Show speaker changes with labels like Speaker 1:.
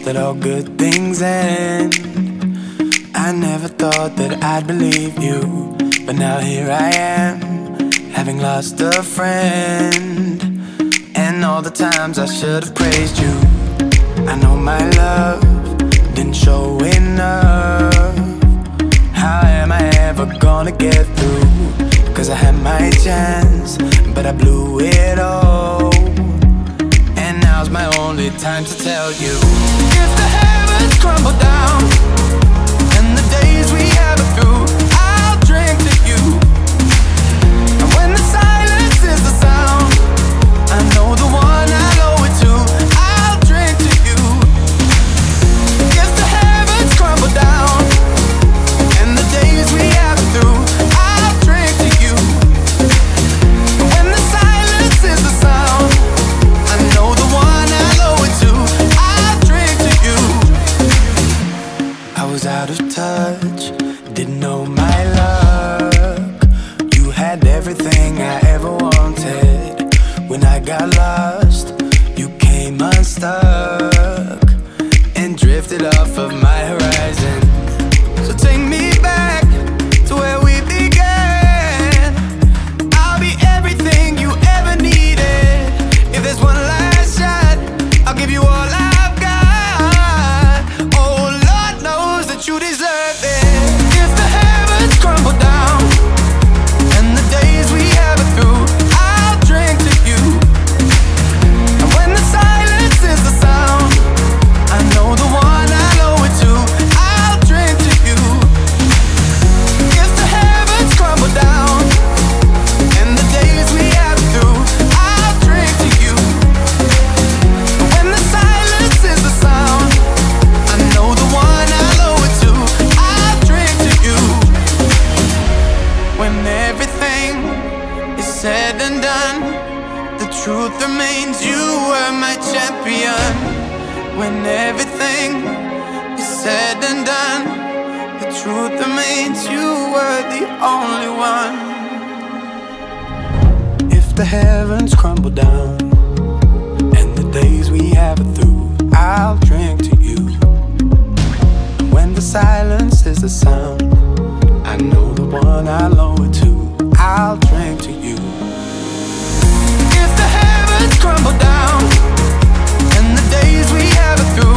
Speaker 1: that all good things end. I never thought that I'd believe you, but now here I am, having lost a friend. And all the times I should have praised you, I know my love didn't show enough. How am I ever gonna get through? Cause I had my chance, but I blew it all. And now's my only time to tell you, if the heavens crumble down and the days we have it through, I'll drink to you. And when the silence is the sound, I know the one I'll owe it to. I'll drink to you. If the heavens crumble down and the days we have it through, I'll drink to you. And when the silence is the sound, I know the one I'll owe it to. I'll drink to you. I was out of touch, didn't know my luck. You had everything I ever wanted. When I got lost, you came unstuck and drifted off of my horizon. So take me back to where we began. I'll be everything you ever needed. If there's one last shot, I'll give you all I've got. Oh, Lord knows that you deserve it. If the heavens crumble down and the days we have it through, I'll drink to you. And when the silence is the sound, I know the one I'll owe it to. I'll drink to you. If the heavens crumble down and the days we have it through, I'll drink to you. And when the silence is the sound, I know the one I'll owe it to. I'll drink to you. When everything is said and done, the truth remains you were my champion. When everything is said and done, the truth remains you were the only one. If the heavens crumble down and the days we have it through, I'll drink to you. When the silence is the sound, I know the one I'll owe it to. I'll drink to you. If the heavens crumble down and the days we have it through,